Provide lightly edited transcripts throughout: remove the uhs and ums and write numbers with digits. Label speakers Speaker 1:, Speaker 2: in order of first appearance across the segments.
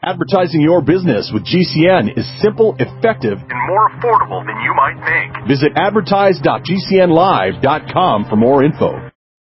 Speaker 1: Advertising your business with GCN is simple, effective, and more affordable than you might think. Visit advertise.gcnlive.com for more info.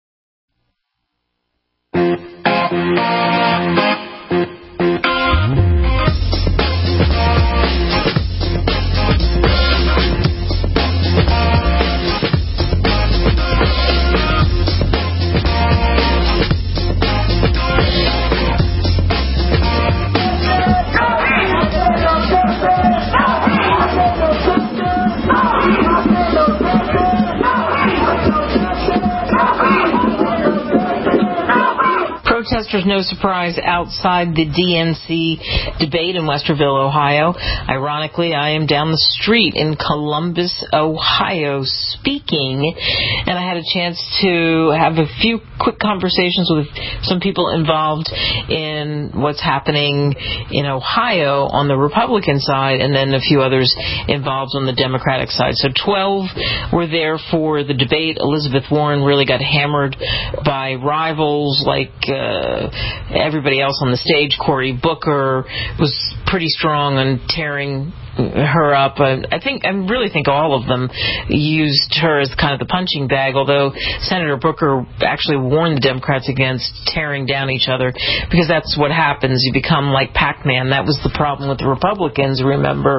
Speaker 2: Protesters, no surprise, outside the DNC debate in Westerville, Ohio. Ironically, I am down the street in Columbus, Ohio, speaking, and I had a chance to have a few quick conversations with some people involved in what's happening in Ohio on the Republican side, and then a few others involved on the Democratic side. So 12 were there for the debate. Elizabeth Warren really got hammered by rivals like everybody else on the stage. Cory Booker was pretty strong on tearing her up. I really think all of them used her as kind of the punching bag, although Senator Booker actually warned the Democrats against tearing down each other, because that's what happens. You become like Pac-Man. That was the problem with the Republicans, remember,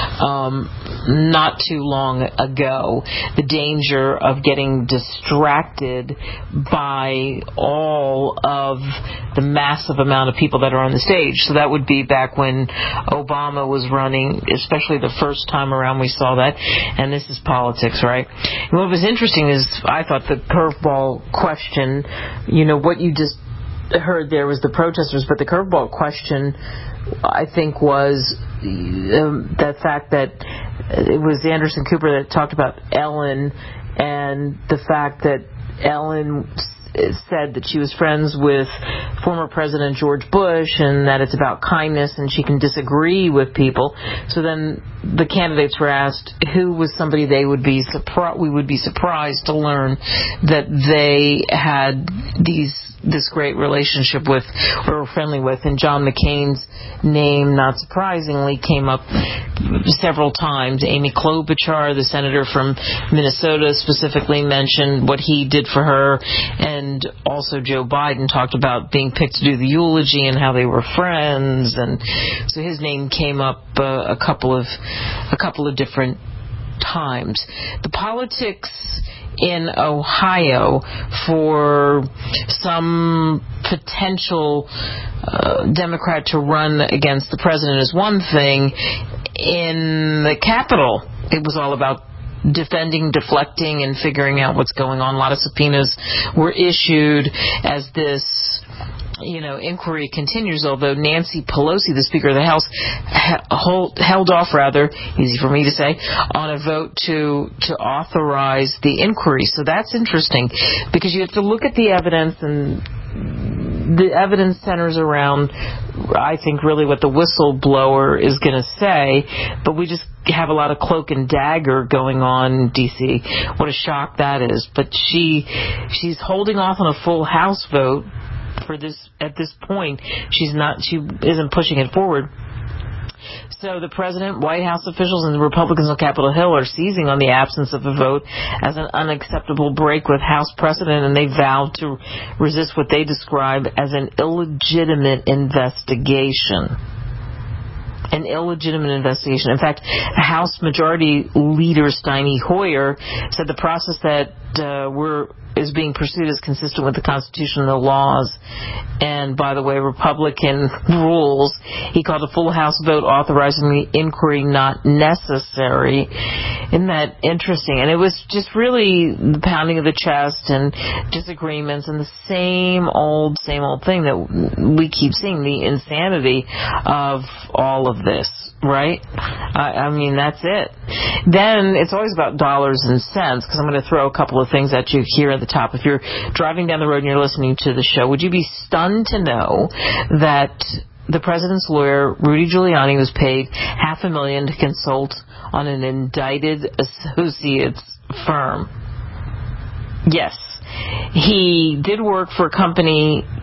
Speaker 2: not too long ago. The danger of getting distracted by all of the massive amount of people that are on the stage. So that would be back when Obama was running, especially the first time around we saw that. And this is politics, right? And what was interesting is, I thought, the curveball question, what you just heard there was the protesters, but the curveball question, I think, was the fact that it was Anderson Cooper that talked about Ellen, and the fact that Ellen said that she was friends with former President George Bush, and that it's about kindness and she can disagree with people. So then the candidates were asked who was somebody we would be surprised to learn that they had this great relationship with or were friendly with, and John McCain's name, not surprisingly, came up several times. Amy Klobuchar, the senator from Minnesota, specifically mentioned what he did for her, and also Joe Biden talked about being picked to do the eulogy and how they were friends, and so his name came up a couple of different times. The politics in Ohio for some potential Democrat to run against the president is one thing. In the Capitol, it was all about defending, deflecting, and figuring out what's going on. A lot of subpoenas were issued as this inquiry continues, although Nancy Pelosi, the Speaker of the House, held off, easy for me to say, on a vote to authorize the inquiry. So that's interesting, because you have to look at the evidence, and the evidence centers around, I think, really what the whistleblower is going to say, but we just have a lot of cloak and dagger going on in D.C. What a shock that is. But she's holding off on a full House vote for this at this point. She isn't pushing it forward. So the president, White House officials, and the Republicans on Capitol Hill are seizing on the absence of a vote as an unacceptable break with House precedent, and they vowed to resist what they describe as an illegitimate investigation. An illegitimate investigation. In fact, House Majority Leader Steny Hoyer said the process that is being pursued is consistent with the Constitution and the laws, and, by the way, Republican rules. He called a full House vote authorizing the inquiry not necessary. Isn't that interesting? And it was just really the pounding of the chest and disagreements and the same old thing that we keep seeing, the insanity of all of this, right? I mean, that's it. Then it's always about dollars and cents, because I'm going to throw a couple of things at you here at the top. If you're driving down the road and you're listening to the show, would you be stunned to know that the president's lawyer, Rudy Giuliani, was paid $500,000 to consult on an indicted associate's firm? Yes. He did work for a company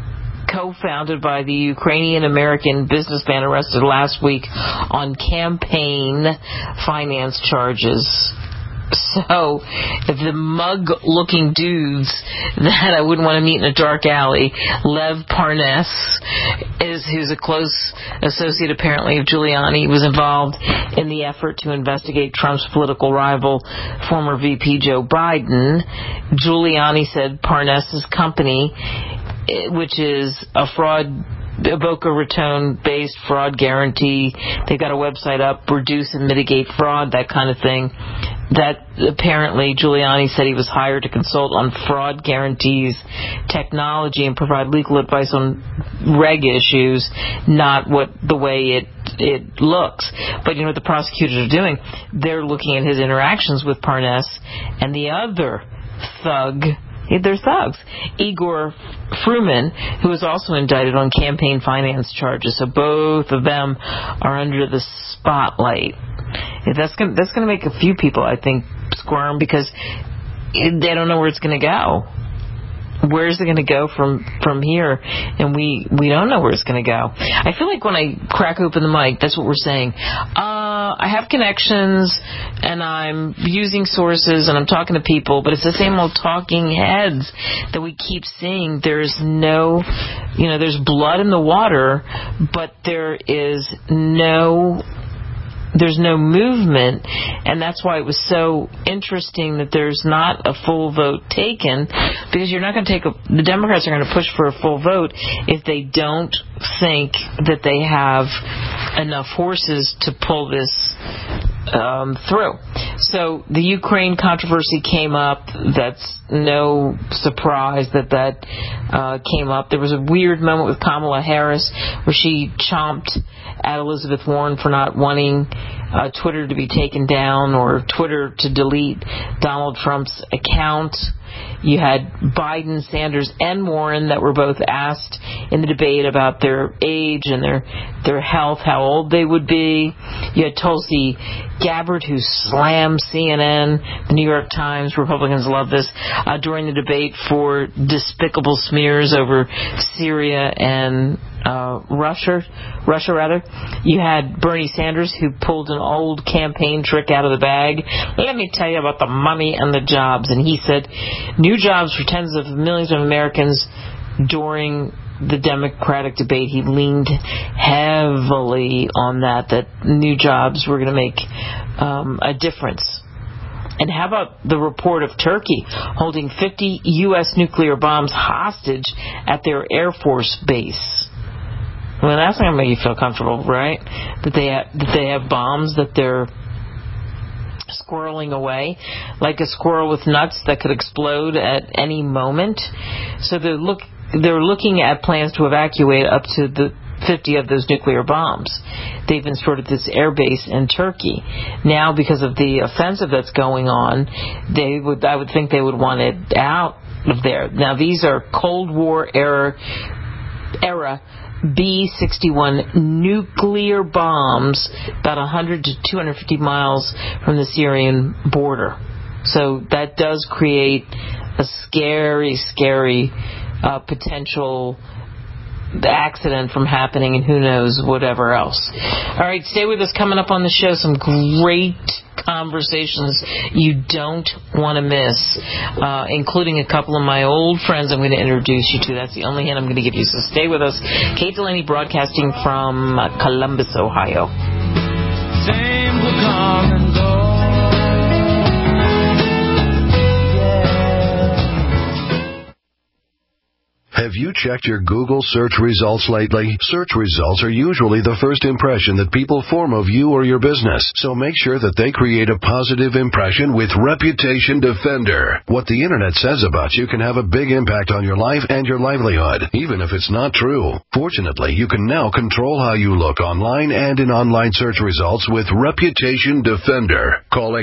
Speaker 2: co-founded by the Ukrainian-American businessman arrested last week on campaign finance charges. So, the mug-looking dudes that I wouldn't want to meet in a dark alley, Lev Parnas, who's a close associate, apparently, of Giuliani, was involved in the effort to investigate Trump's political rival, former VP Joe Biden. Giuliani said Parnas' company, which is a Boca Raton-based fraud guarantee. They've got a website up, reduce and mitigate fraud, that kind of thing. That apparently Giuliani said he was hired to consult on fraud guarantees, technology, and provide legal advice on reg issues, not the way it looks. But you know what the prosecutors are doing? They're looking at his interactions with Parnas and the other thug. They're thugs. Igor Fruman, who was also indicted on campaign finance charges. So both of them are under the spotlight. That's going to make a few people, I think, squirm because they don't know where it's going to go. Where is it going to go from here? And we don't know where it's going to go. I feel like when I crack open the mic, that's what we're saying. I have connections, and I'm using sources, and I'm talking to people, but it's the same old talking heads that we keep seeing. There's there's blood in the water, but there's no movement, and that's why it was so interesting that there's not a full vote taken, because you're not going to the Democrats are going to push for a full vote if they don't think that they have enough horses to pull this through. So the Ukraine controversy came up. That's no surprise that came up. There was a weird moment with Kamala Harris where she chomped at Elizabeth Warren for not wanting Twitter to be taken down or Twitter to delete Donald Trump's account. You had Biden, Sanders, and Warren that were both asked in the debate about their age and their health, how old they would be. You had Tulsi Gabbard, who slammed CNN, the New York Times, Republicans love this, during the debate for despicable smears over Syria and Russia. You had Bernie Sanders, who pulled an old campaign trick out of the bag. Let me tell you about the money and the jobs. And he said new jobs for tens of millions of Americans during the Democratic debate. He leaned heavily on that new jobs were going to make a difference. And how about the report of Turkey holding 50 U.S. nuclear bombs hostage at their Air Force base? Well, that's not going to make you feel comfortable, right? That they have bombs that they're squirreling away, like a squirrel with nuts that could explode at any moment. So they're looking at plans to evacuate up to the 50 of those nuclear bombs. They've installed this air base in Turkey. Now, because of the offensive that's going on, I would think they would want it out of there. Now, these are Cold War era B-61 nuclear bombs about 100 to 250 miles from the Syrian border. So that does create a scary, scary potential accident from happening, and who knows, whatever else. All right, stay with us. Coming up on the show, some great conversations you don't want to miss, including a couple of my old friends I'm going to introduce you to. That's the only hint I'm going to give you, so stay with us. Kate Delaney broadcasting from Columbus, Ohio.
Speaker 3: Same will come and go.
Speaker 4: Have you checked your Google search results lately? Search results are usually the first impression that people form of you or your business, so make sure that they create a positive impression with Reputation Defender. What the internet says about you can have a big impact on your life and your livelihood, even if it's not true. Fortunately, you can now control how you look online and in online search results with Reputation Defender. Call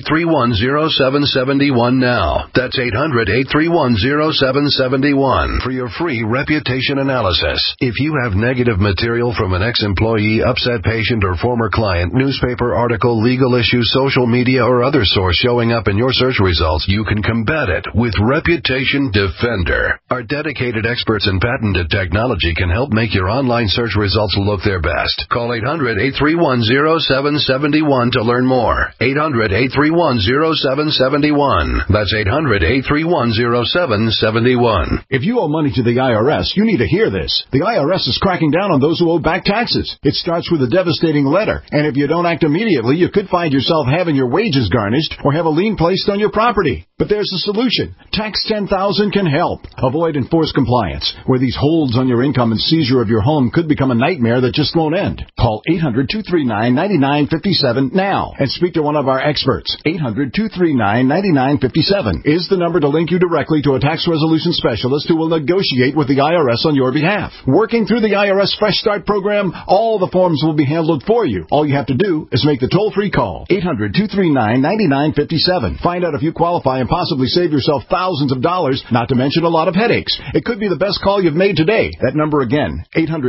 Speaker 4: 800-831-0771 now. That's 800-831-0771. For for your free reputation analysis. If you have negative material from an ex-employee, upset patient, or former client, newspaper article, legal issue, social media, or other source showing up in your search results, you can combat it with Reputation Defender. Our dedicated experts in patented technology can help make your online search results look their best. Call 800-831-0771 to learn more. 800-831-0771. That's 800-831-0771.
Speaker 1: If you owe money to the IRS, you need to hear this. The IRS is cracking down on those who owe back taxes. It starts with a devastating letter, and if you don't act immediately, you could find yourself having your wages garnished or have a lien placed on your property. But there's a solution. Tax 10,000 can help. Avoid enforced compliance, where these holds on your income and seizure of your home could become a nightmare that just won't end. Call 800-239-9957 now and speak to one of our experts. 800-239-9957 is the number to link you directly to a tax resolution specialist who will negotiate with the IRS on your behalf. Working through the IRS Fresh Start program, all the forms will be handled for you. All you have to do is make the toll-free call. 800-239-9957. Find out if you qualify and possibly save yourself thousands of dollars, not to mention a lot of headaches. It could be the best call you've made today. That number again,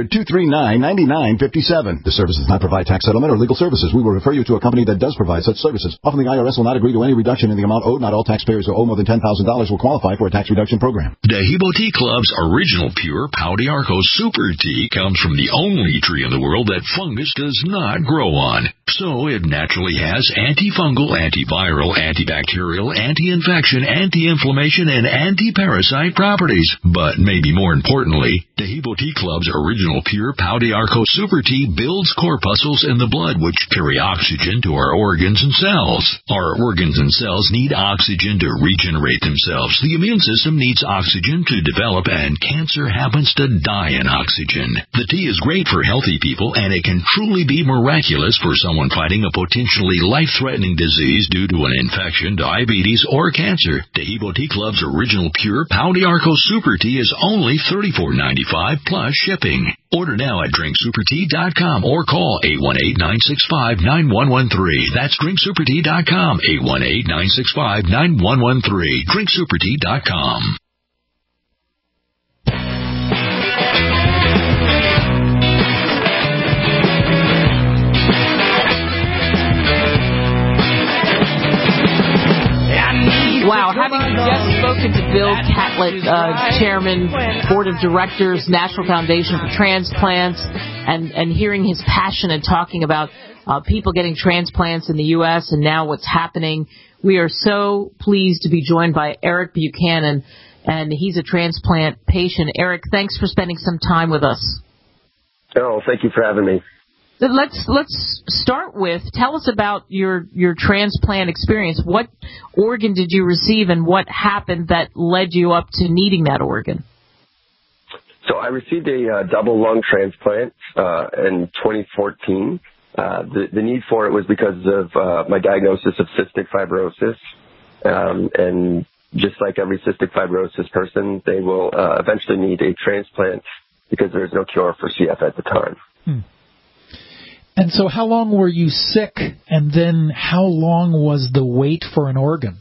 Speaker 1: 800-239-9957. This service does not provide tax settlement or legal services. We will refer you to a company that does provide such services. Often the IRS will not agree to any reduction in the amount owed. Not all taxpayers who owe more than $10,000 will qualify for a tax reduction program.
Speaker 5: Dehibo Tea Club's original pure Pau d'Arco Super Tea comes from the only tree in the world that fungus does not grow on. So it naturally has antifungal, antiviral, antibacterial, anti-infection, anti-inflammation, and anti-parasite properties. But maybe more importantly, Dehibo Tea Club's original pure Pau d'Arco Super Tea builds corpuscles in the blood which carry oxygen to our organs and cells. Our organs and cells need oxygen to regenerate themselves. The immune system needs oxygen to develop, and cancer happens to die in oxygen. The tea is great for healthy people, and it can truly be miraculous for someone fighting a potentially life-threatening disease due to an infection, diabetes, or cancer. Dehibo Tea Club's original pure Pau d'Arco Super Tea is only $34.95 plus shipping. Order now at drinksupertea.com or call 818-965-9113. That's drinksupertea.com, 818-965-9113. drinksupertea.com.
Speaker 2: Wow, having just spoken to Bill Catlett, Chairman, Board of Directors, National Foundation for Transplants, and hearing his passion and talking about people getting transplants in the U.S. and now what's happening, we are so pleased to be joined by Eric Buchanan, and he's a transplant patient. Eric, thanks for spending some time with us.
Speaker 6: Oh, thank you for having me.
Speaker 2: Let's start with, tell us about your transplant experience. What organ did you receive, and what happened that led you up to needing that organ?
Speaker 6: So I received a double lung transplant in 2014. The need for it was because of my diagnosis of cystic fibrosis. And just like every cystic fibrosis person, they will eventually need a transplant because there's no cure for CF at the time.
Speaker 7: And so how long were you sick, and then how long was the wait for an organ?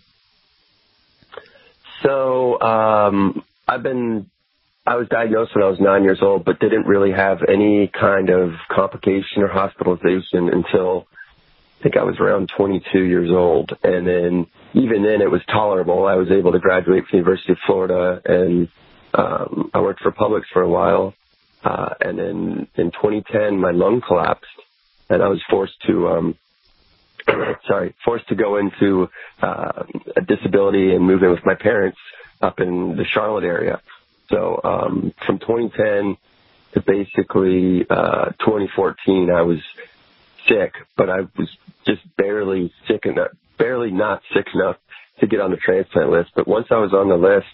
Speaker 6: So I was diagnosed when I was 9 years old, but didn't really have any kind of complication or hospitalization until I think I was around 22 years old. And then even then it was tolerable. I was able to graduate from the University of Florida, and I worked for Publix for a while. And then in 2010, my lung collapsed, and I was forced to go into a disability and move in with my parents up in the Charlotte area. So from 2010 to basically 2014, I was sick, but I was just barely not sick enough to get on the transplant list. But once I was on the list,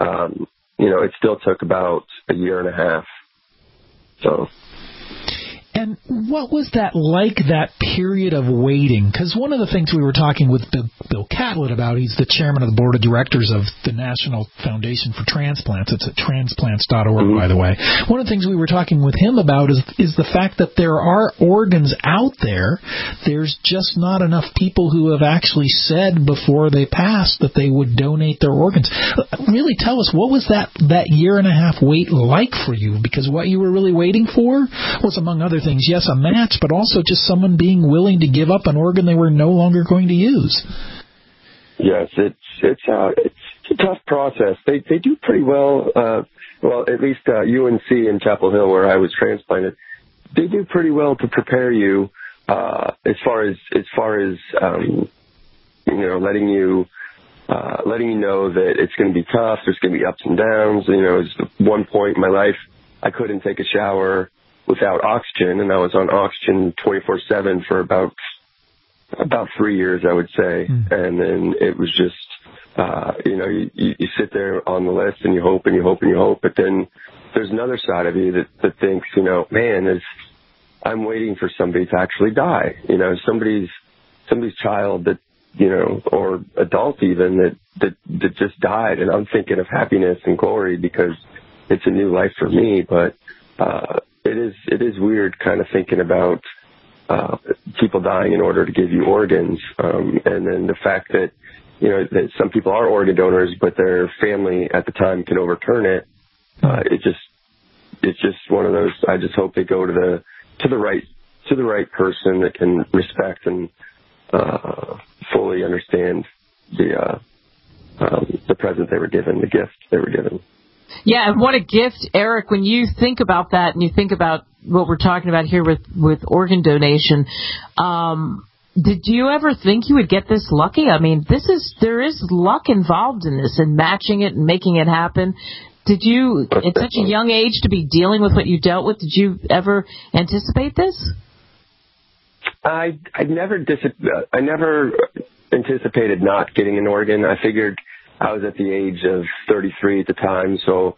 Speaker 6: it still took about a year and a half. So.
Speaker 7: And what was that like, that period of waiting? Because one of the things we were talking with Bill Catlett about, he's the chairman of the board of directors of the National Foundation for Transplants. It's at transplants.org, by the way. One of the things we were talking with him about is the fact that there are organs out there. There's just not enough people who have actually said before they passed that they would donate their organs. Really tell us, what was that year and a half wait like for you? Because what you were really waiting for was, among other things, yes, a match, but also just someone being willing to give up an organ they were no longer going to use.
Speaker 6: Yes, it's a tough process. They do pretty well. Well, at least UNC in Chapel Hill, where I was transplanted, they do pretty well to prepare you as far as letting you know that it's going to be tough. There's going to be ups and downs. At one point in my life, I couldn't take a shower without oxygen, and I was on oxygen 24/7 for about 3 years, I would say. And then it was just, you sit there on the list and you hope and you hope and you hope, but then there's another side of you that thinks, man, I'm waiting for somebody to actually die. Somebody's child that, or adult even that just died, and I'm thinking of happiness and glory because it's a new life for me. But it is weird kind of thinking about people dying in order to give you organs, and then the fact that that some people are organ donors, but their family at the time can overturn it. It's just one of those. I just hope they go to the right person that can respect and fully understand the present they were given, the gift they were given.
Speaker 2: Yeah, and what a gift, Eric, when you think about that and you think about what we're talking about here with organ donation, did you ever think you would get this lucky? I mean, there is luck involved in this and matching it and making it happen. Did you, at such a young age, to be dealing with what you dealt with, did you ever anticipate this?
Speaker 6: I never anticipated not getting an organ. I figured I was at the age of 33 at the time, so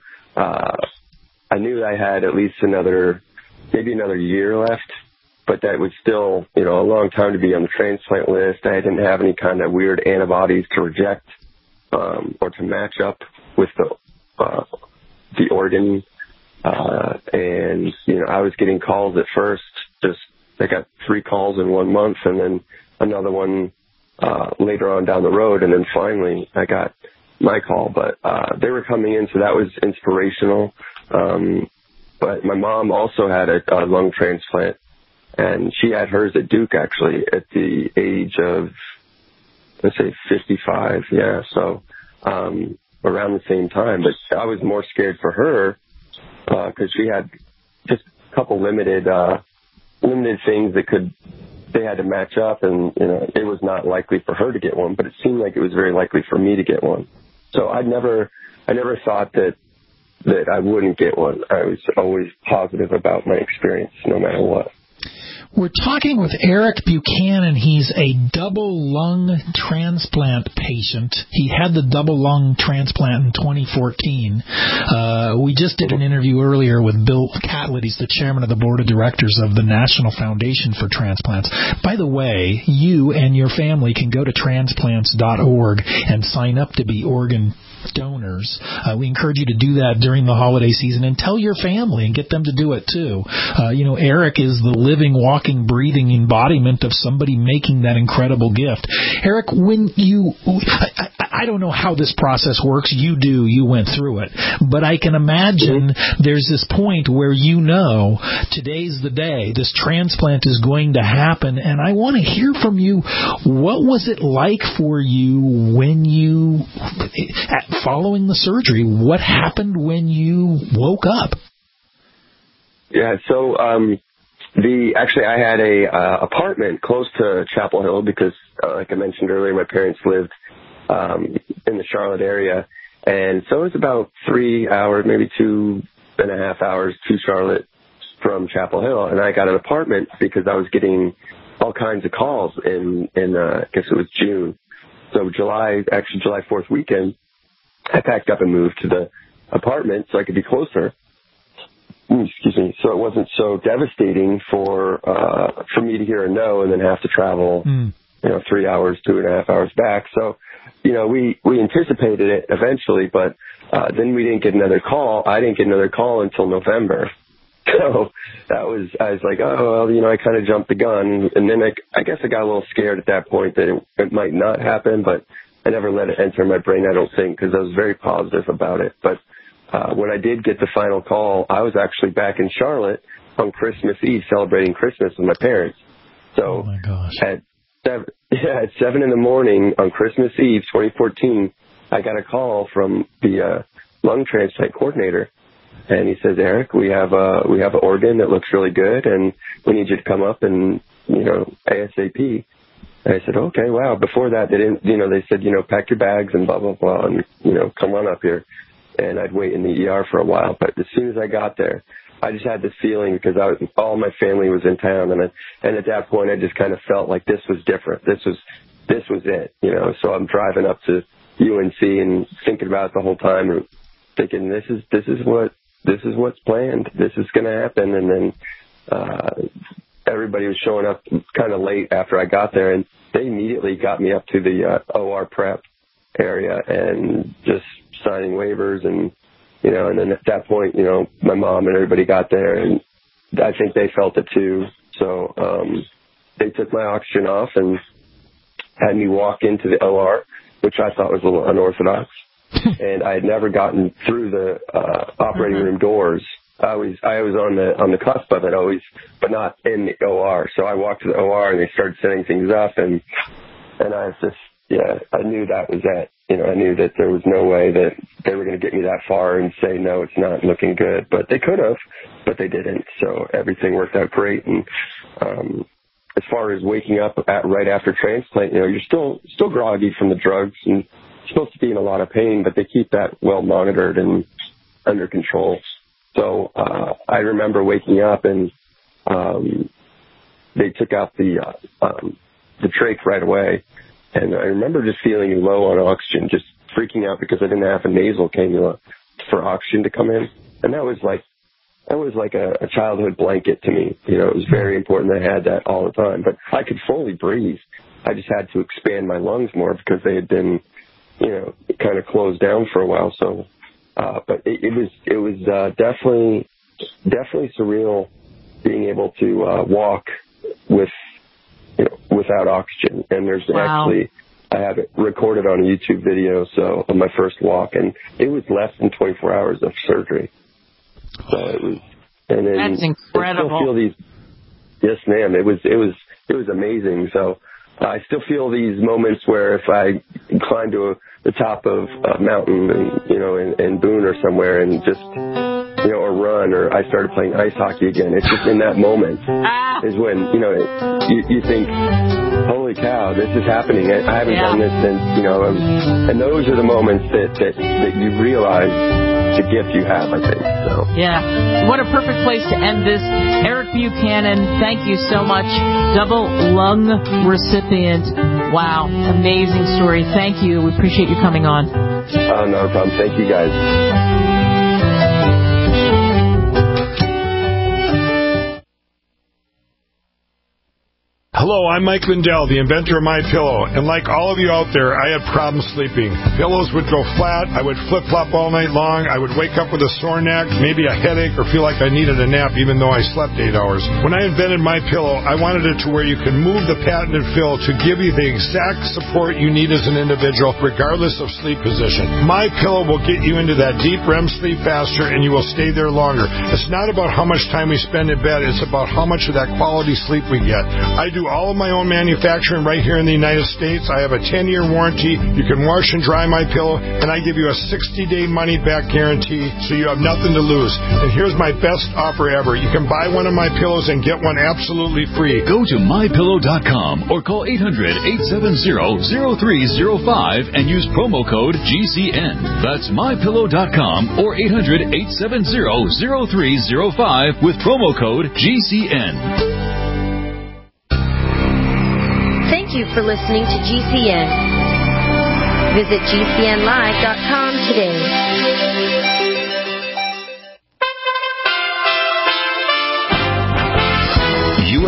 Speaker 6: I knew I had at least maybe another year left, but that was still, a long time to be on the transplant list. I didn't have any kind of weird antibodies to reject or to match up with the organ. And, I was getting calls at first. I got 3 calls in 1 month and then another one later on down the road. And then finally I got my call, but they were coming in, so that was inspirational. But my mom also had a lung transplant, and she had hers at Duke, actually, at the age of, let's say, 55. Yeah, so around the same time. But I was more scared for her because she had just a couple limited things they had to match up, and it was not likely for her to get one, but it seemed like it was very likely for me to get one. So I never thought that I wouldn't get one. I was always positive about my experience, no matter what.
Speaker 7: We're talking with Eric Buchanan. He's a double lung transplant patient. He had the double lung transplant in 2014. We just did an interview earlier with Bill Catlett. He's the chairman of the board of directors of the National Foundation for Transplants. By the way, you and your family can go to transplants.org and sign up to be organ donors. We encourage you to do that during the holiday season, and tell your family and get them to do it too. Eric is the living, walking, breathing embodiment of somebody making that incredible gift. Eric, when I don't know how this process works. You went through it, but I can imagine there's this point where today's the day, this transplant is going to happen, and I want to hear from you. What was it like for you when following the surgery? What happened when you woke up?
Speaker 6: Yeah, so actually I had a apartment close to Chapel Hill because, like I mentioned earlier, my parents lived in the Charlotte area, and so it was about 3 hours, maybe 2.5 hours to Charlotte from Chapel Hill, and I got an apartment because I was getting all kinds of calls in I guess it was June. So July 4th weekend, I packed up and moved to the apartment so I could be closer. so it wasn't so devastating for me to hear a no and then have to travel, 3 hours, 2.5 hours back. So, we anticipated it eventually, but then we didn't get another call. I didn't get another call until November. So I was like, oh, well, I kind of jumped the gun. And then I guess I got a little scared at that point that it might not happen, but I never let it enter my brain, I don't think, because I was very positive about it. But when I did get the final call, I was actually back in Charlotte on Christmas Eve celebrating Christmas with my parents. So
Speaker 7: oh my gosh.
Speaker 6: At 7 in the morning on Christmas Eve, 2014, I got a call from the lung transplant coordinator. And he says, Eric, we have an organ that looks really good, and we need you to come up and, ASAP. And I said, okay, wow. Before that, they said, pack your bags and blah, blah, blah, and, come on up here. And I'd wait in the ER for a while. But as soon as I got there, I just had this feeling because all my family was in town. And at that point, I just kind of felt like this was different. This was it, So I'm driving up to UNC and thinking about it the whole time and thinking, this is what's planned. This is going to happen. And then everybody was showing up kind of late after I got there, and they immediately got me up to the OR prep area and just signing waivers. And, and then at that point, my mom and everybody got there, and I think they felt it too. So they took my oxygen off and had me walk into the OR, which I thought was a little unorthodox. And I had never gotten through the operating room doors. I was on the cusp of it always, but not in the OR. So I walked to the OR and they started setting things up, and I was just, I knew that was it. I knew that there was no way that they were going to get me that far and say, no, it's not looking good. But they could have, but they didn't. So everything worked out great. And as far as waking up right after transplant, you're still groggy from the drugs and supposed to be in a lot of pain, but they keep that well monitored and under control. So I remember waking up and they took out the trach right away, and I remember just feeling low on oxygen, just freaking out because I didn't have a nasal cannula for oxygen to come in, and that was like a childhood blanket to me. It was very important that I had that all the time, but I could fully breathe. I just had to expand my lungs more because they had been kind of closed down for a while. So, but it was definitely surreal being able to walk without oxygen. And there's actually, I have it recorded on a YouTube video. So on my first walk, and it was less than 24 hours of surgery. So it was, and then
Speaker 2: that's incredible.
Speaker 6: I still feel these. Yes, ma'am. It was amazing. So I still feel these moments where if I climb to the top of a mountain, and, in Boone or somewhere, and just, or run, or I started playing ice hockey again. It's just in that moment is when, you think, holy cow, this is happening. I haven't done this since, and those are the moments that you realize the gift you have, I think. So.
Speaker 2: Yeah. What a perfect place to end this. Eric Buchanan, thank you so much. Double lung recipient. Wow. Amazing story. Thank you. We appreciate you coming on.
Speaker 6: No problem. Thank you, guys.
Speaker 8: Hello, I'm Mike Lindell, the inventor of MyPillow, and like all of you out there, I had problems sleeping. Pillows would go flat, I would flip-flop all night long, I would wake up with a sore neck, maybe a headache, or feel like I needed a nap even though I slept 8 hours. When I invented MyPillow, I wanted it to where you can move the patented fill to give you the exact support you need as an individual, regardless of sleep position. MyPillow will get you into that deep REM sleep faster, and you will stay there longer. It's not about how much time we spend in bed, it's about how much of that quality sleep we get. I do all of my own manufacturing right here in the United States. I have a 10-year warranty. You can wash and dry my pillow, and I give you a 60-day money-back guarantee, so you have nothing to lose. And here's my best offer ever. You can buy one of my pillows and get one absolutely free.
Speaker 5: Go to MyPillow.com or call 800-870-0305 and use promo code GCN. That's MyPillow.com or 800-870-0305 with promo code GCN.
Speaker 9: Thank you for listening to GCN. Visit GCNlive.com today.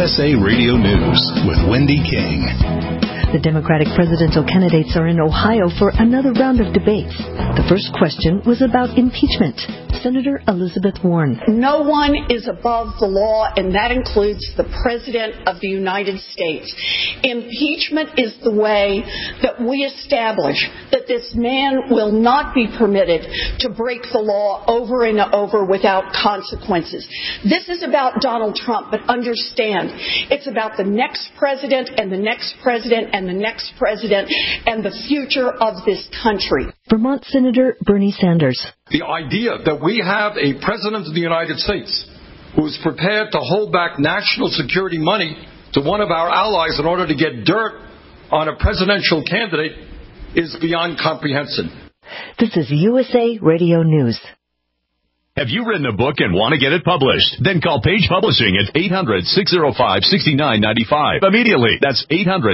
Speaker 10: USA Radio News with Wendy King.
Speaker 11: The Democratic presidential candidates are in Ohio for another round of debates. The first question was about impeachment. Senator Elizabeth Warren.
Speaker 12: No one is above the law, and that includes the President of the United States. Impeachment is the way that we establish that this man will not be permitted to break the law over and over without consequences. This is about Donald Trump, but understand, it's about the next president and the next president and the next president and the future of this country.
Speaker 11: Vermont Senator Bernie Sanders.
Speaker 13: The idea that we have a president of the United States who is prepared to hold back national security money to one of our allies in order to get dirt on a presidential candidate is beyond comprehension.
Speaker 11: This is USA Radio News.
Speaker 14: Have you written a book and want to get it published? Then call Page Publishing at 800-605-6995. Immediately. That's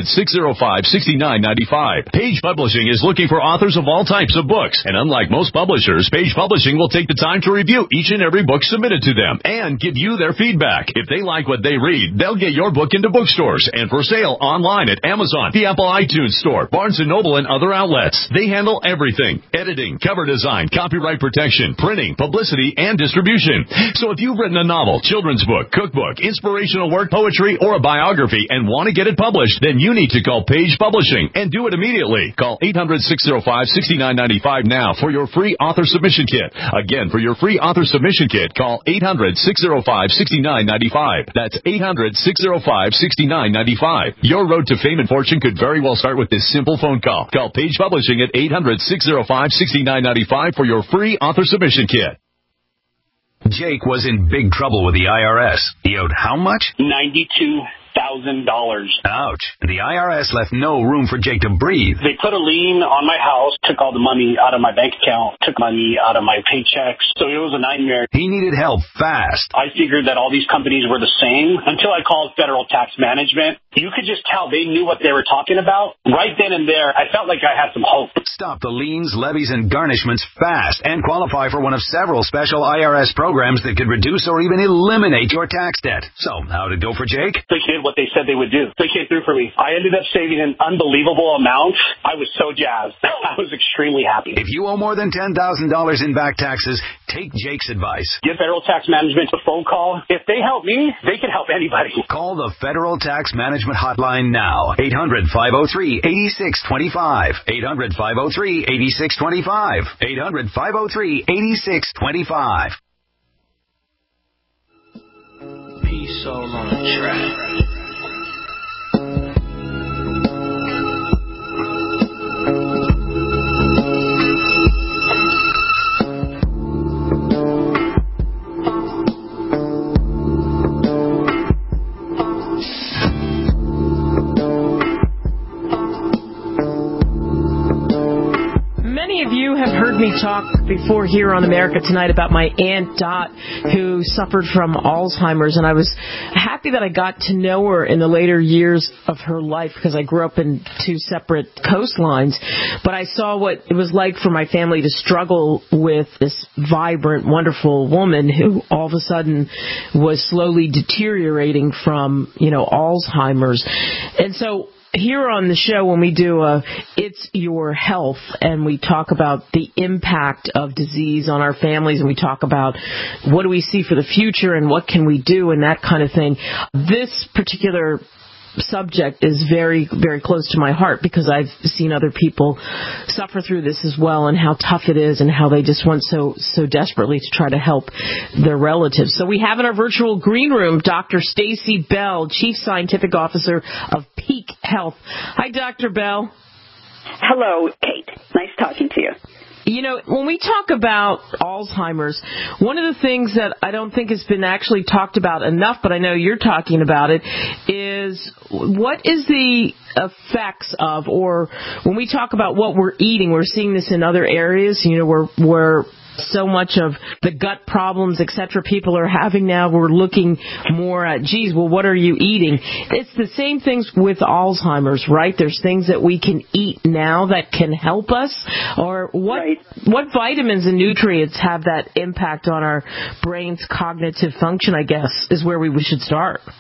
Speaker 14: 800-605-6995. Page Publishing is looking for authors of all types of books. And unlike most publishers, Page Publishing will take the time to review each and every book submitted to them and give you their feedback. If they like what they read, they'll get your book into bookstores and for sale online at Amazon, the Apple iTunes Store, Barnes & Noble, and other outlets. They handle everything. Editing, cover design, copyright protection, printing, publicity, and distribution. So if you've written a novel, children's book, cookbook, inspirational work, poetry, or a biography and want to get it published, then you need to call Page Publishing and do it immediately. Call 800-605-6995 now for your free author submission kit. Again, for your free author submission kit, call 800-605-6995. That's 800-605-6995. Your road to fame and fortune could very well start with this simple phone call. Call Page Publishing at 800-605-6995 for your free author submission kit.
Speaker 15: Jake was in big trouble with the IRS. He owed how much?
Speaker 16: $92,000.
Speaker 15: Ouch. The IRS left no room for Jake to breathe.
Speaker 16: They put a lien on my house, took all the money out of my bank account, took money out of my paychecks. So it was a nightmare.
Speaker 15: He needed help fast.
Speaker 16: I figured that all these companies were the same until I called Federal Tax Management. You could just tell they knew what they were talking about. Right then and there, I felt like I had some hope.
Speaker 15: Stop the liens, levies, and garnishments fast and qualify for one of several special IRS programs that could reduce or even eliminate your tax debt. So, how'd it go for Jake?
Speaker 16: They did what they said they would do. They came through for me. I ended up saving an unbelievable amount. I was so jazzed. I was extremely happy.
Speaker 15: If you owe more than $10,000 in back taxes, take Jake's advice.
Speaker 16: Give Federal Tax Management a phone call. If they help me, they can help anybody.
Speaker 15: Call the Federal Tax Management Hotline now. 800-503-8625. 800-503-8625. 800-503-8625.
Speaker 3: Peace all on the track.
Speaker 2: Many of you have heard me talk before here on America Tonight about my Aunt Dot, who suffered from Alzheimer's, and I was happy that I got to know her in the later years of her life because I grew up in two separate coastlines, but I saw what it was like for my family to struggle with this vibrant, wonderful woman who all of a sudden was slowly deteriorating from, Alzheimer's. And so here on the show, when we do It's Your Health, and we talk about the impact of disease on our families, and we talk about what do we see for the future and what can we do and that kind of thing, this particular subject is very, very close to my heart because I've seen other people suffer through this as well and how tough it is and how they just want so desperately to try to help their relatives. So we have in our virtual green room Dr. Stacy Bell, Chief Scientific Officer of Peak Health. Hi, Dr. Bell.
Speaker 17: Hello, Kate. Nice talking to you.
Speaker 2: When we talk about Alzheimer's, one of the things that I don't think has been actually talked about enough, but I know you're talking about it, is what is the effects of, or when we talk about what we're eating, we're seeing this in other areas, where so much of the gut problems, etc., people are having now, we're looking more at, what are you eating? It's the same things with Alzheimer's, right? There's things that we can eat now that can help us, or what vitamins and nutrients have that impact on our brain's cognitive function, I guess, is where we should start.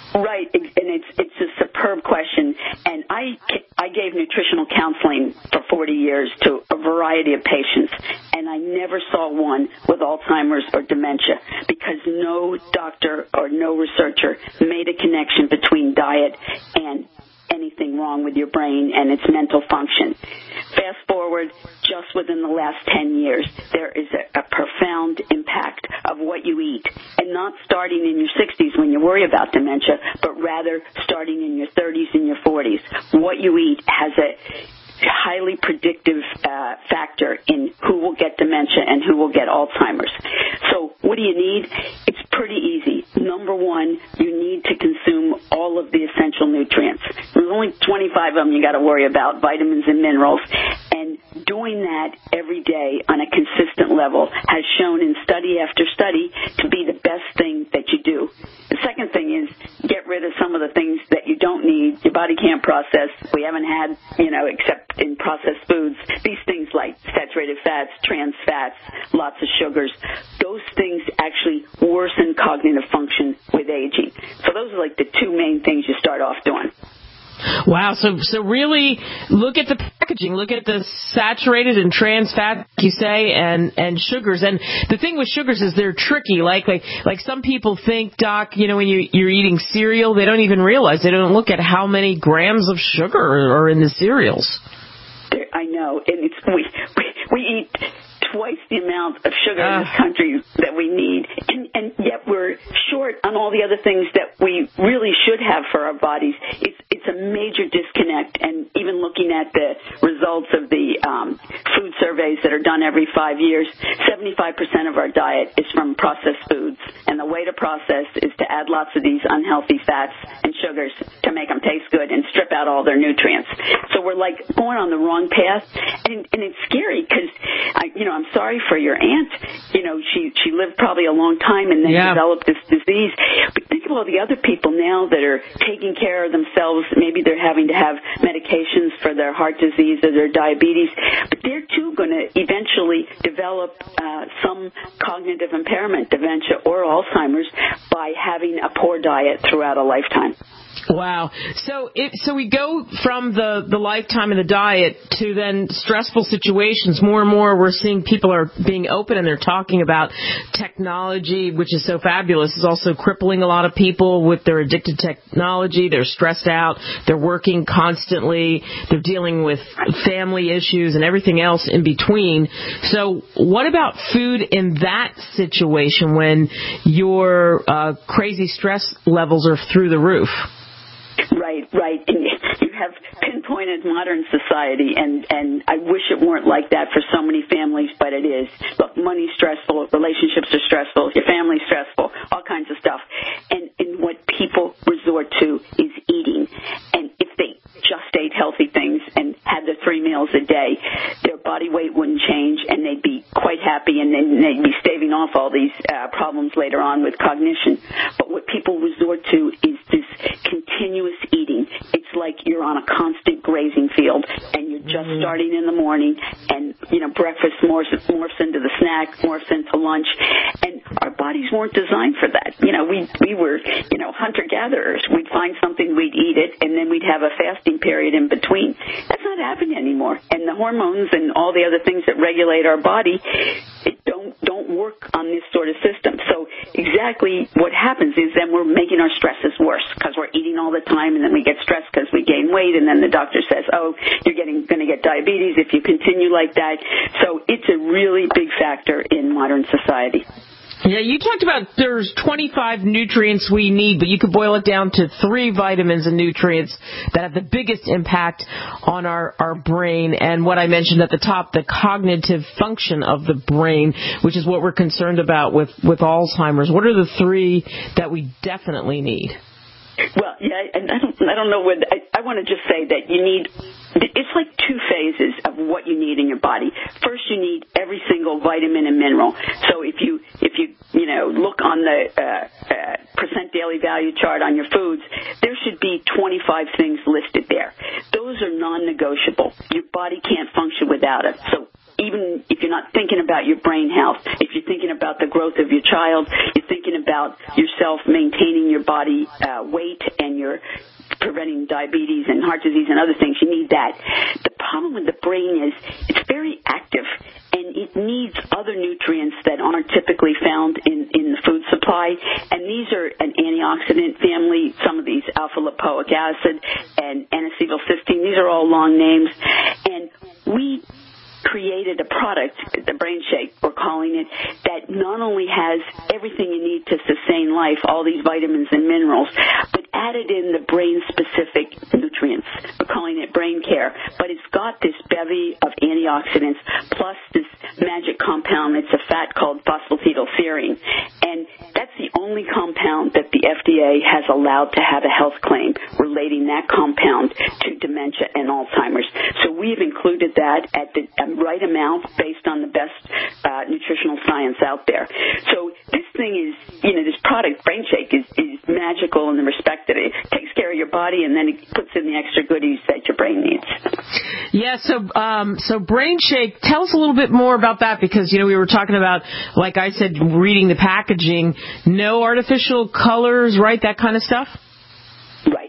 Speaker 17: Right, and it's a superb question. And I gave nutritional counseling for 40 years to a variety of patients, and I never saw one with Alzheimer's or dementia because no doctor or no researcher made a connection between diet and anything wrong with your brain and its mental function. Fast forward, just within the last 10 years, there is a profound impact of what you eat, and not starting in your 60s when you worry about dementia, but rather starting in your 30s and your 40s. What you eat has a highly predictive factor in who will get dementia and who will get Alzheimer's. So what do you need? It's pretty easy. Number one, you need to consume all of the essential nutrients. There's only 25 of them you got to worry about, vitamins and minerals. And doing that every day on a consistent level has shown in study after study to be the best thing that you do. The second thing is get rid of some of the things that you don't need, your body can't process. We haven't had, except in processed foods, these things like saturated fats, trans fats, lots of sugars. Those things actually worsen cognitive function with aging. So those are like the two main things you start off doing.
Speaker 2: Wow, so really look at the packaging, look at the saturated and trans fat, you say, and sugars. And the thing with sugars is they're tricky. Like some people think, Doc, when you're eating cereal, they don't even realize, they don't look at how many grams of sugar are in the cereals.
Speaker 17: I know, and we eat twice the amount of sugar in this country that we need, and yet we're short on all the other things that we really should have for our bodies. It's a major disconnect, and even looking at the results of the food surveys that are done every 5 years, 75% of our diet is from processed foods, and the way to process is to add lots of these unhealthy fats and sugars to make them taste good and strip out all their nutrients. So we're like going on the wrong path, and it's scary because I'm sorry for your aunt. She lived probably a long time and then developed this disease. But think of all the other people now that are taking care of themselves. Maybe they're having to have medications for their heart disease or their diabetes, but they're too going to eventually develop some cognitive impairment, dementia or Alzheimer's, by having a poor diet throughout a lifetime.
Speaker 2: Wow. So we go from the lifetime of the diet to then stressful situations. More and more we're seeing people are being open and they're talking about technology, which is so fabulous, is also crippling a lot of people with their addicted technology. They're stressed out. They're working constantly. They're dealing with family issues and everything else in between. So what about food in that situation when your crazy stress levels are through the roof?
Speaker 17: Right. And you have pinpointed modern society, and I wish it weren't like that for so many families, but it is. Look, money's stressful, relationships are stressful, your family's stressful, all kinds of stuff. And what people resort to is eating. And if they just ate healthy things and had their 3 meals a day, their body weight wouldn't change, and they'd be quite happy, and then they'd be staving off all these problems later on with cognition. But what people resort to is this continuous eating. It's like you're on a constant grazing field, and you're just starting in the morning, and breakfast morphs into the snack, morphs into lunch, and our bodies weren't designed for that. We were hunter-gatherers. We'd find something, we'd eat it, and then we'd have a fasting period in between. That's not happening anymore, and the hormones and all the other things that regulate our body don't work on this sort of system. So exactly what happens is then we're making our stresses worse because we're eating all the time, and then we get stressed because we gain weight, and then the doctor says, you're going to get diabetes if you continue like that. So it's a really big factor in modern society.
Speaker 2: Yeah, you talked about there's 25 nutrients we need, but you could boil it down to 3 vitamins and nutrients that have the biggest impact on our brain. And what I mentioned at the top, the cognitive function of the brain, which is what we're concerned about with Alzheimer's. What are the 3 that we definitely need?
Speaker 17: Well, yeah, and I don't know what I want to just say that you need. It's like 2 phases of what you need in your body. First, you need every single vitamin and mineral. So if you look on the percent daily value chart on your foods, there should be 25 things listed there. Those are non-negotiable. Your body can't function without it. So even if you're not thinking about your brain health, if you're thinking about the growth of your child, you're thinking about yourself maintaining your body weight and your preventing diabetes and heart disease and other things, you need that. The problem with the brain is it's very active, and it needs other nutrients that aren't typically found in the food supply. And these are an antioxidant family, some of these alpha-lipoic acid and N-acetylcysteine. These are all long names. And we created a product, the Brain Shake, we're calling it, that not only has everything you need to sustain life, all these vitamins and minerals, but added in the brain-specific nutrients. We're calling it Brain Care. But it's got this bevy of antioxidants plus this magic compound. It's a fat called phosphatidylserine. And that's the only compound that the FDA has allowed to have a health claim relating that compound to dementia and Alzheimer's. So we've included that at the right amount based on the best nutritional science out there. So this thing is, this product, Brain Shake, is magical in the respect that it takes care of your body and then it puts in the extra goodies that your brain needs.
Speaker 2: Yeah, so Brain Shake, tell us a little bit more about that, because, we were talking about, like I said, reading the packaging, no artificial colors, right, that kind of stuff?
Speaker 17: Right.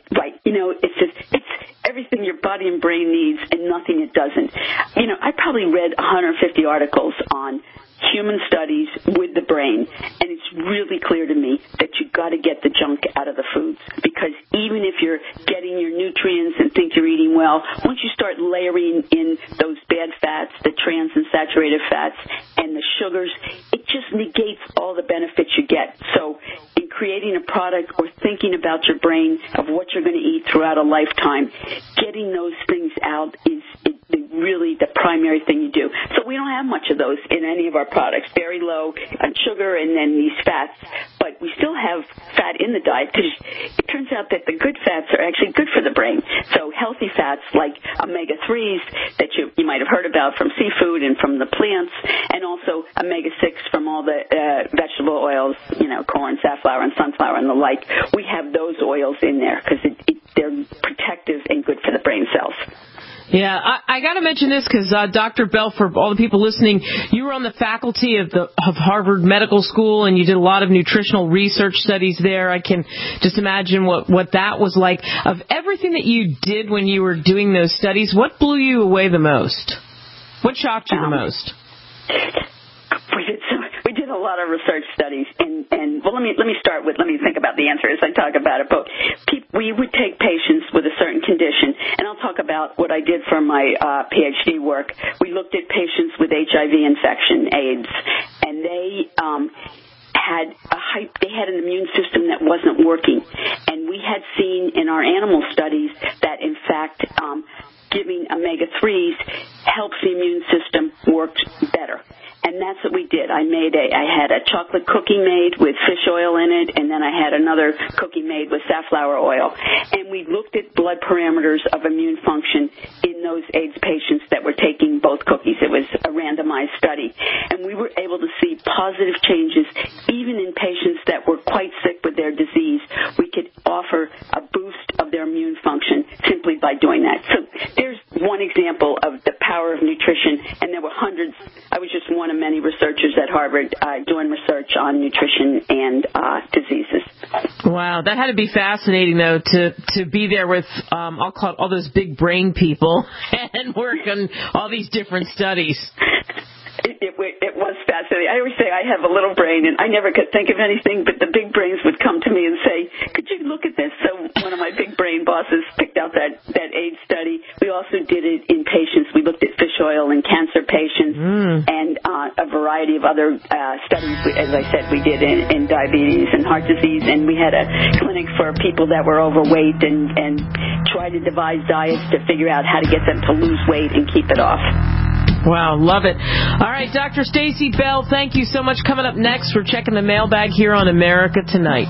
Speaker 17: It's everything your body and brain needs and nothing it doesn't. I probably read 150 articles on human studies with the brain, and it's really clear to me that you've got to get the junk out of the foods, because even if you're getting your nutrients and think you're eating well, once you start layering in those bad fats, the trans and saturated fats, and the sugars, it just negates all the benefits you get. So in creating a product or thinking about your brain of what you're going to eat throughout a lifetime, getting those things out is really the primary thing you do. So we don't have much of those in any of our products, very low on sugar and then these fats, but we still have fat in the diet because it turns out that the good fats are actually good for the brain. So healthy fats like omega-3s that you might have heard about from seafood and from the plants, and also omega-6 from all the vegetable oils, corn, safflower, and sunflower and the like. We have those oils in there because they're protective and good for the brain cells.
Speaker 2: Yeah, I got to mention this because Dr. Bell, for all the people listening, you were on the faculty of Harvard Medical School, and you did a lot of nutritional research studies there. I can just imagine what that was like. Of everything that you did when you were doing those studies, what blew you away the most? What shocked you the most?
Speaker 17: We did a lot of research studies, and well, let me think about the answer as I talk about it. But we would take patients with a certain condition, and I'll talk about what I did for my PhD work. We looked at patients with HIV infection, AIDS, and they had an immune system that wasn't working, and we had seen in our animal studies that in fact giving omega-3s helps the immune system work better. And that's what we did. I had a chocolate cookie made with fish oil in it, and then I had another cookie made with safflower oil. And we looked at blood parameters of immune function in those AIDS patients that were taking both cookies. It was a randomized study. And we were able to see positive changes even in patients that were quite sick with their disease. We could offer a boost of their immune function simply by doing that. So there's one example of the power of nutrition, and there were hundreds. I was just one of many researchers at Harvard doing research on nutrition and diseases.
Speaker 2: Wow, that had to be fascinating, though, to be there with, I'll call it all those big brain people and work on all these different studies.
Speaker 17: It was fascinating. I always say I have a little brain, and I never could think of anything, but the big brains would come to me and say, could you look at this? So one of my big brain bosses picked out that AIDS study. We also did it in patients. We looked at fish oil in cancer patients and a variety of other studies. As I said, we did in diabetes and heart disease, and we had a clinic for people that were overweight and tried to devise diets to figure out how to get them to lose weight and keep it off.
Speaker 2: Wow, love it. All right, Dr. Stacy Bell, thank you so much. Coming up next, we're checking the mailbag here on America Tonight.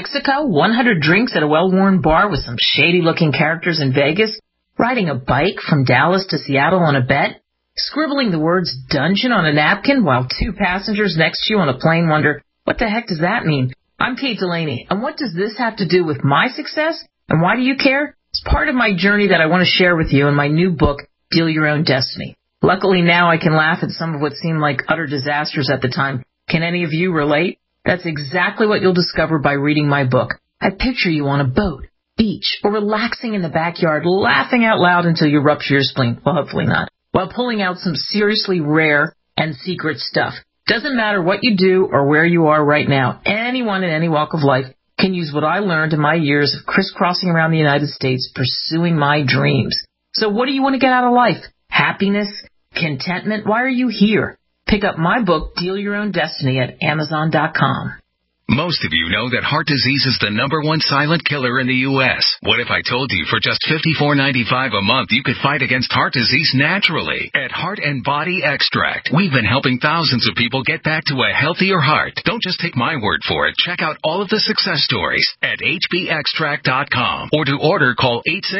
Speaker 2: Mexico, 100 drinks at a well-worn bar with some shady-looking characters in Vegas, riding a bike from Dallas to Seattle on a bet, scribbling the words dungeon on a napkin while two passengers next to you on a plane wonder, what the heck does that mean? I'm Kate Delaney, and what does this have to do with my success? And why do you care? It's part of my journey that I want to share with you in my new book, Deal Your Own Destiny. Luckily now I can laugh at some of what seemed like utter disasters at the time. Can any of you relate? That's exactly what you'll discover by reading my book. I picture you on a boat, beach, or relaxing in the backyard, laughing out loud until you rupture your spleen. Well, hopefully not. While pulling out some seriously rare and secret stuff. Doesn't matter what you do or where you are right now. Anyone in any walk of life can use what I learned in my years of crisscrossing around the United States pursuing my dreams. So what do you want to get out of life? Happiness? Contentment? Why are you here? Pick up my book, Deal Your Own Destiny, at Amazon.com.
Speaker 18: Most of you know that heart disease is the #1 silent killer in the U.S. What if I told you for just $54.95 a month you could fight against heart disease naturally? At Heart and Body Extract, we've been helping thousands of people get back to a healthier heart. Don't just take my word for it. Check out all of the success stories at hbextract.com. Or to order, call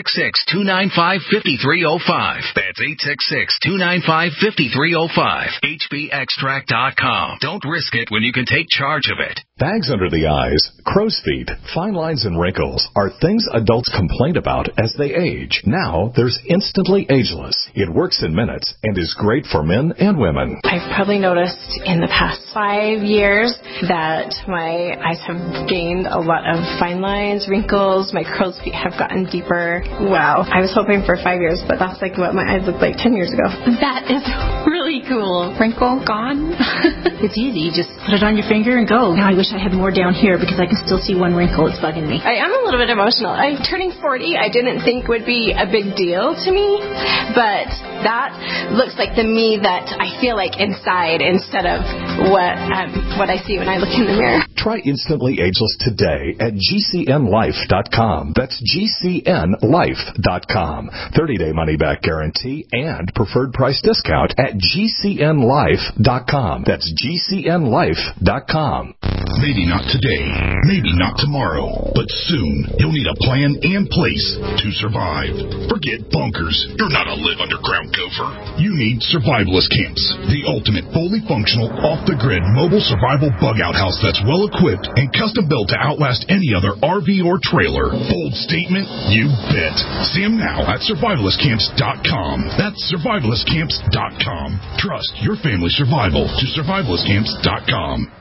Speaker 18: 866-295-5305. That's 866-295-5305. hbextract.com. Don't risk it when you can take charge of it.
Speaker 10: Bags under the eyes, crow's feet, fine lines, and wrinkles are things adults complain about as they age. Now, there's Instantly Ageless. It works in minutes and is great for men and women.
Speaker 19: I've probably noticed in the past 5 years that my eyes have gained a lot of fine lines, wrinkles, my crow's feet have gotten deeper. Wow. I was hoping for 5 years, but that's like what my eyes looked like 10 years ago. That is really cool. Wrinkle gone.
Speaker 20: It's easy. You just put it on your finger and go. Now I wish I had more down here because I can still see one wrinkle. It's bugging me.
Speaker 19: I am a little bit emotional. I'm turning 40. I didn't think would be a big deal to me, but that looks like the me that I feel like inside instead of what I see when I look in the mirror.
Speaker 10: Try Instantly Ageless today at GCNLife.com. That's GCNLife.com. 30-day money-back guarantee and preferred price discount at GCNLife.com. That's GCNLife.com.
Speaker 21: Maybe not today, maybe not tomorrow, but soon you'll need a plan and place to survive. Forget bunkers. You're not a live underground gopher. You need survivalist camps, the ultimate fully functional, off-the-grid mobile survival bug-out house that's well-equipped and custom-built to outlast any other RV or trailer. Bold statement? You bet. See them now at survivalistcamps.com. That's survivalistcamps.com. Trust your family's survival to survivalistcamps.com.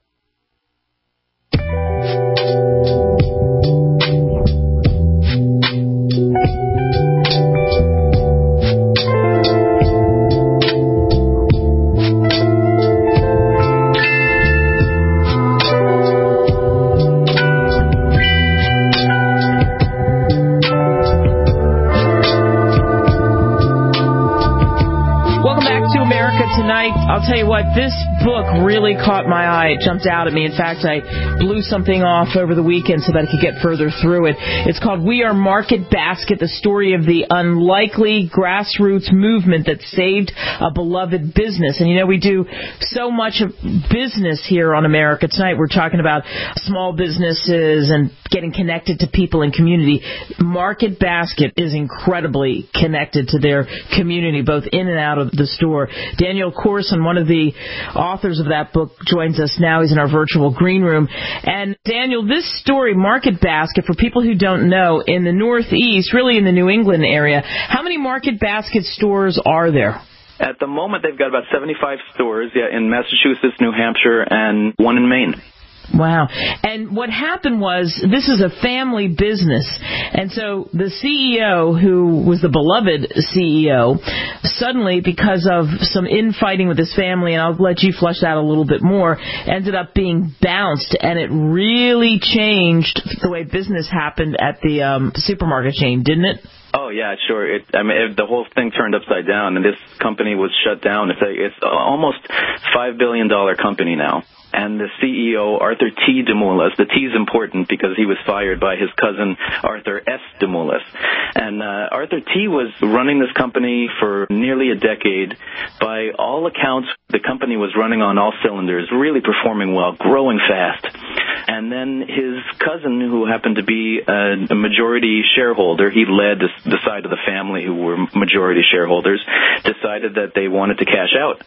Speaker 2: I'll tell you what, this book really caught my eye. It jumped out at me. In fact, I blew something off over the weekend so that I could get further through it. It's called We Are Market Basket, the story of the unlikely grassroots movement that saved a beloved business. And, you know, we do so much of business here on America Tonight. We're talking about small businesses and getting connected to people in community. Market Basket is incredibly connected to their community, both in and out of the store. Daniel Corson, one of the authors of that book, joins us now. He's in our virtual green room. And Daniel, this story, Market Basket, for people who don't know, in the Northeast, really in the New England area, how many Market Basket stores are there?
Speaker 22: At the moment, they've got about 75 stores, in Massachusetts, New Hampshire, and one in Maine.
Speaker 2: Wow. And what happened was, this is a family business. And so the CEO, who was the beloved CEO, suddenly, because of some infighting with his family, and I'll let you flesh that a little bit more, ended up being bounced. And it really changed the way business happened at the supermarket chain, didn't it?
Speaker 22: Oh, yeah, sure. The whole thing turned upside down, and this company was shut down. It's almost $5 billion company now. And the CEO, Arthur T. DeMoulas, the T is important because he was fired by his cousin, Arthur S. DeMoulas. And Arthur T. was running this company for nearly a decade. By all accounts, the company was running on all cylinders, really performing well, growing fast. And then his cousin, who happened to be a majority shareholder, he led the side of the family who were majority shareholders, decided that they wanted to cash out.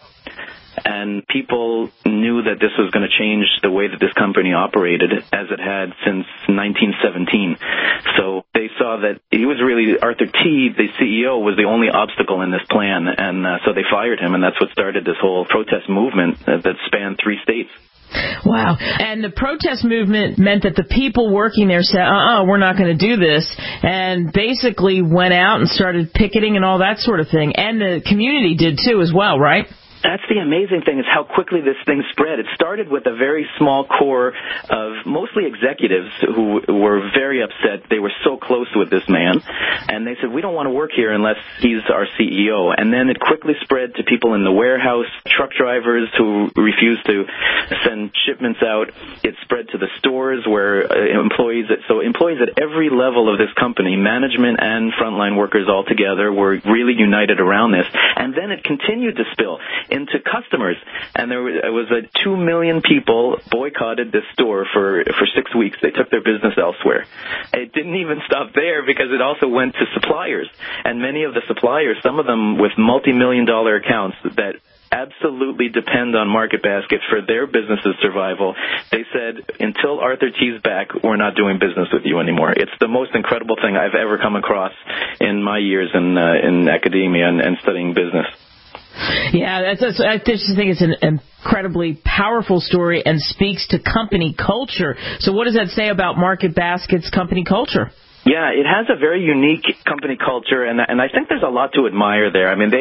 Speaker 22: And people knew that this was going to change the way that this company operated, as it had since 1917. So they saw that he was really, Arthur T., the CEO, was the only obstacle in this plan. And so they fired him, and that's what started this whole protest movement that spanned 3 states.
Speaker 2: Wow. And the protest movement meant that the people working there said, we're not going to do this, and basically went out and started picketing and all that sort of thing. And the community did, too, as well, right?
Speaker 22: That's the amazing thing, is how quickly this thing spread. It started with a very small core of mostly executives who were very upset. They were so close with this man, and they said, we don't want to work here unless he's our CEO. And then it quickly spread to people in the warehouse, truck drivers who refused to send shipments out. It spread to the stores where employees at every level of this company, management and frontline workers all together, were really united around this. And then it continued to spill into customers, and there was 2 million people boycotted this store for 6 weeks. They took their business elsewhere. It didn't even stop there, because it also went to suppliers, and many of the suppliers, some of them with multi-million-dollar accounts that absolutely depend on Market Basket for their business's survival. They said, until Arthur T's back, we're not doing business with you anymore. It's the most incredible thing I've ever come across in my years in academia and studying business.
Speaker 2: Yeah, I just think it's an incredibly powerful story and speaks to company culture. So what does that say about Market Basket's company culture?
Speaker 22: Yeah, it has a very unique company culture, and I think there's a lot to admire there. I mean,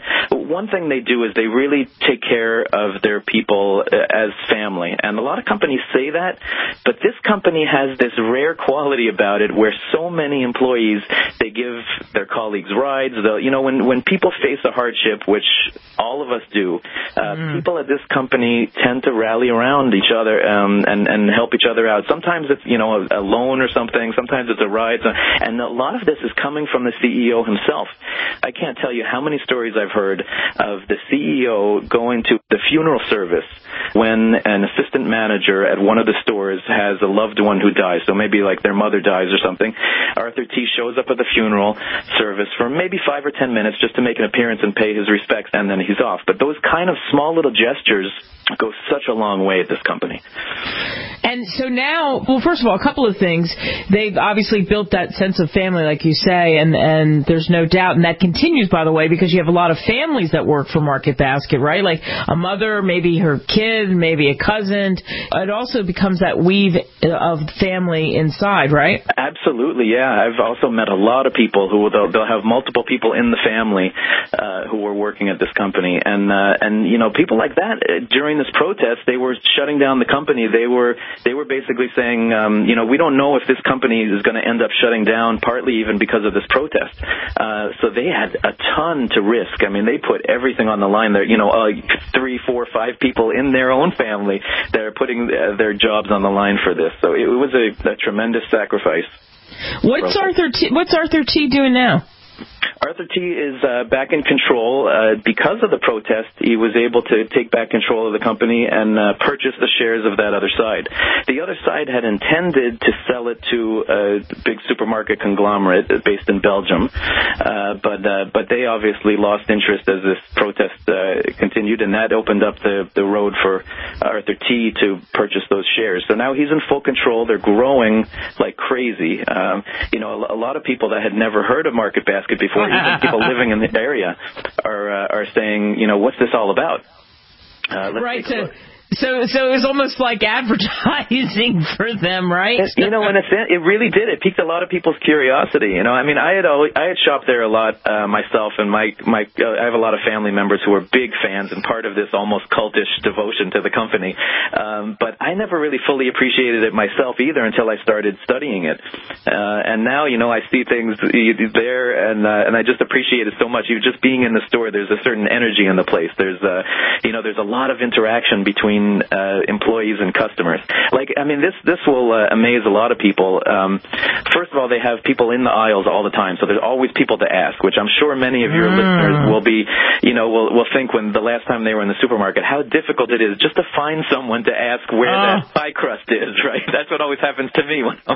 Speaker 22: one thing they do is they really take care of their people as family, and a lot of companies say that, but this company has this rare quality about it where so many employees, they give their colleagues rides. When people face a hardship, which all of us do, people at this company tend to rally around each other and help each other out. Sometimes it's a loan or something. Sometimes it's a ride. And a lot of this is coming from the CEO himself. I can't tell you how many stories I've heard of the CEO going to the funeral service when an assistant manager at one of the stores has a loved one who dies. So maybe like their mother dies or something. Arthur T. shows up at the funeral service for maybe 5 or 10 minutes just to make an appearance and pay his respects, and then he's off. But those kind of small little gestures go such a long way at this company.
Speaker 2: And so now, well, first of all, a couple of things. They've obviously built that sense of family, like you say, and there's no doubt, and that continues, by the way, because you have a lot of families that work for Market Basket, right? Like a mother, maybe her kid, maybe a cousin. It also becomes that weave of family inside, right?
Speaker 22: Absolutely, yeah. I've also met a lot of people who they'll have multiple people in the family who were working at this company, and people like that during this protest, they were shutting down the company. They were basically saying, we don't know if this company is going to end up shutting down, partly even because of this protest. So they had a ton to risk. I mean, they put everything on the line. There, 3, 4, 5 people in their own family that are putting their jobs on the line for this. So it was a tremendous sacrifice.
Speaker 2: What's Arthur T. doing now?
Speaker 22: Arthur T. is back in control. Because of the protest, he was able to take back control of the company and purchase the shares of that other side. The other side had intended to sell it to a big supermarket conglomerate based in Belgium, but they obviously lost interest as this protest continued, and that opened up the road for Arthur T. to purchase those shares. So now he's in full control. They're growing like crazy. A lot of people that had never heard of Market Basket before, even people living in the area, are saying, what's this all about?
Speaker 2: Right. So it was almost like advertising for them, right?
Speaker 22: In a sense, it really did. It piqued a lot of people's curiosity. I mean, I had shopped there a lot myself, and I have a lot of family members who are big fans and part of this almost cultish devotion to the company. But I never really fully appreciated it myself either until I started studying it. And now, I see things there, and I just appreciate it so much. Even just being in the store, there's a certain energy in the place. There's a lot of interaction between between employees and customers. Like, I mean, this will amaze a lot of people. First of all, they have people in the aisles all the time, so there's always people to ask, which I'm sure many of your listeners will be, will think when the last time they were in the supermarket, how difficult it is just to find someone to ask where that pie crust is, right? That's what always happens to me when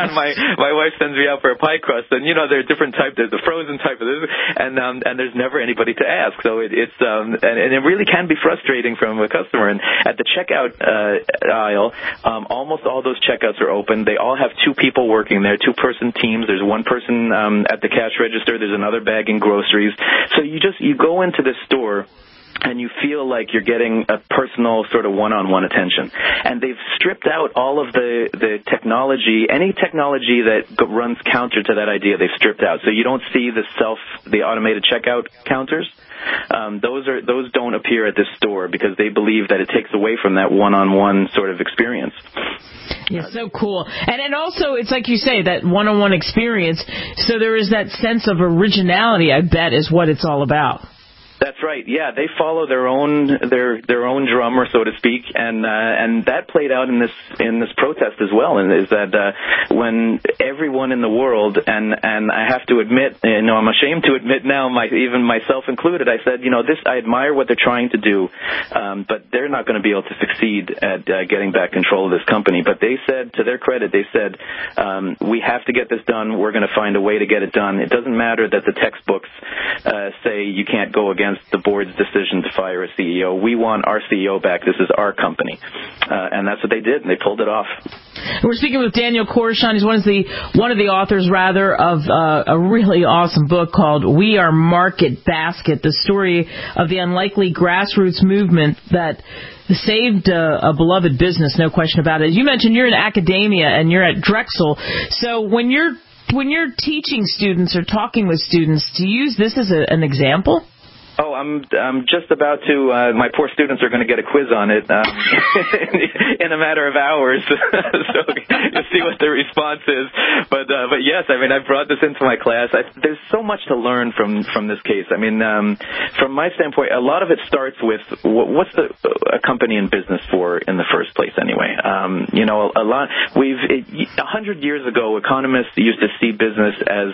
Speaker 22: my wife sends me out for a pie crust, and there are different types. There's the frozen type of this, and there's never anybody to ask. So and it really can be frustrating from a customer. And at the checkout aisle, almost all those checkouts are open. They all have two people working there, two-person teams. There's one person at the cash register. There's another bagging groceries. So you go into this store and you feel like you're getting a personal sort of one-on-one attention. And they've stripped out all of the technology, any technology that runs counter to that idea, they've stripped out. So you don't see the automated checkout counters. Those don't appear at this store because they believe that it takes away from that one-on-one sort of experience.
Speaker 2: Yeah, so cool. And also, it's like you say, that one-on-one experience. So there is that sense of originality, I bet, is what it's all about.
Speaker 22: That's right. Yeah, they follow their own drummer, so to speak, and that played out in this protest as well. And is that when everyone in the world, and I have to admit, I'm ashamed to admit now, even myself included, I said, I admire what they're trying to do, but they're not going to be able to succeed at getting back control of this company. But they said, to their credit, they said, we have to get this done. We're going to find a way to get it done. It doesn't matter that the textbooks say you can't go against the board's decision to fire a CEO. We want our CEO back. This is our company. And that's what they did, and they pulled it off.
Speaker 2: We're speaking with Daniel Korshon. He's one of the authors, rather, of a really awesome book called We Are Market Basket, the story of the unlikely grassroots movement that saved a beloved business, no question about it. You mentioned you're in academia and you're at Drexel. So when you're teaching students or talking with students, do you use this as an example?
Speaker 22: Oh, I'm just about to. My poor students are going to get a quiz on it in a matter of hours, so you'll see what the response is. But yes, I mean, I brought this into my class. There's so much to learn from this case. I mean, from my standpoint, a lot of it starts with what's a company in business for in the first place, anyway. A lot. 100 years ago, economists used to see business as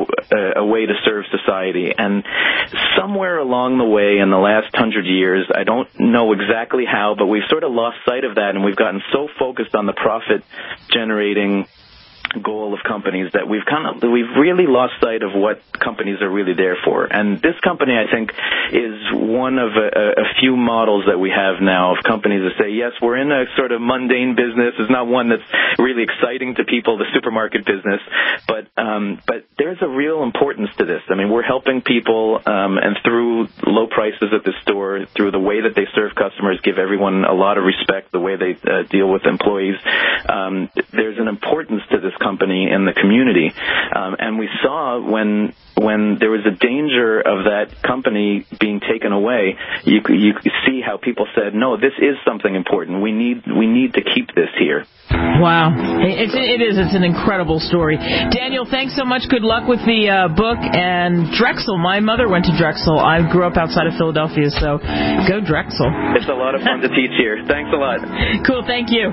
Speaker 22: a way to serve society, and somewhere along the way in the last 100 years, I don't know exactly how, but we've sort of lost sight of that, and we've gotten so focused on the profit-generating goal of companies that we've really lost sight of what companies are really there for. And this company, I think, is one of a few models that we have now of companies that say, yes, we're in a sort of mundane business. It's not one that's really exciting to people, the supermarket business, but there's a real importance to this. I mean, we're helping people, and through low prices at the store, through the way that they serve customers, give everyone a lot of respect, the way they deal with employees. There's an importance to this company in the community, and we saw when there was a danger of that company being taken away, you see how people said, no, this is something important. We need to keep this here.
Speaker 2: Wow. It's an incredible story. Daniel, thanks so much. Good luck with the book. And Drexel, my mother went to Drexel. I grew up outside of Philadelphia, so go Drexel.
Speaker 22: It's a lot of fun to teach here. Thanks a lot.
Speaker 2: Cool, thank you.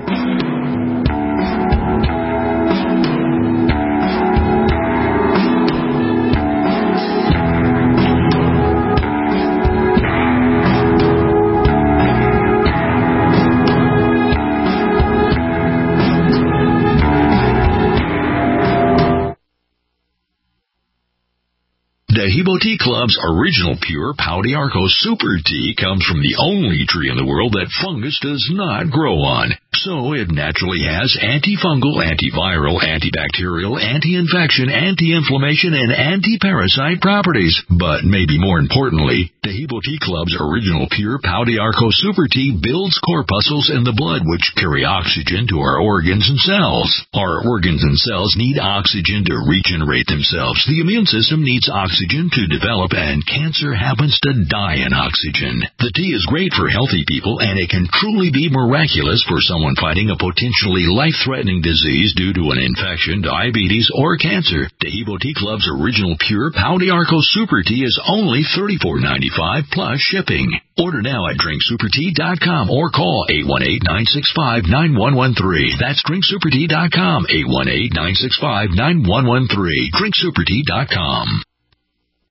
Speaker 5: Taheebo Tea Club's original pure Pau d'Arco Super Tea comes from the only tree in the world that fungus does not grow on. So it naturally has antifungal, antiviral, antibacterial, anti-infection, anti-inflammation, and anti-parasite properties. But maybe more importantly, Taheebo Tea Club's original pure Pau d'Arco Super Tea builds corpuscles in the blood which carry oxygen to our organs and cells. Our organs and cells need oxygen to regenerate themselves. The immune system needs oxygen to develop, and cancer happens to die in oxygen. The tea is great for healthy people, and it can truly be miraculous for someone when fighting a potentially life-threatening disease due to an infection, diabetes, or cancer. Taheebo Tea Club's original pure Pau d'Arco Super Tea is only $34.95 plus shipping. Order now at drinksupertea.com or call 818-965-9113. That's drinksupertea.com, 818-965-9113. drinksupertea.com.